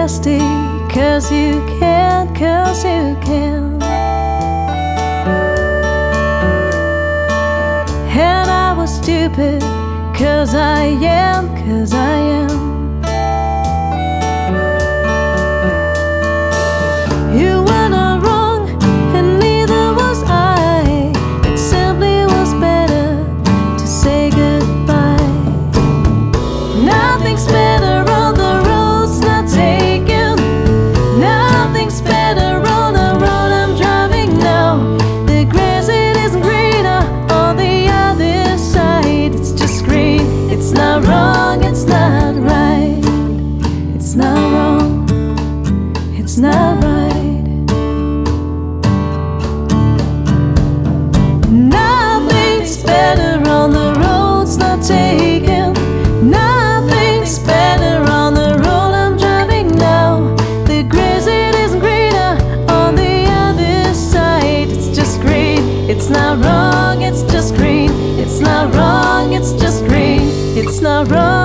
nasty, 'cause you can, 'cause you can. And I was stupid, 'cause I am, 'cause I am. You were not wrong, and neither was I. It simply was better to say goodbye. Nothing's better on the roads not taken. Nothing's better on the road I'm driving now. The grass, it isn't greener on the other side. It's just green. It's not wrong, it's not right. It's not wrong, it's not right. Nothing's better on the roads not taken. Nothing's better on the road I'm driving now. The grass, it isn't greener on the other side. It's just green. It's not wrong, it's just green. It's not wrong, it's just green. It's not wrong.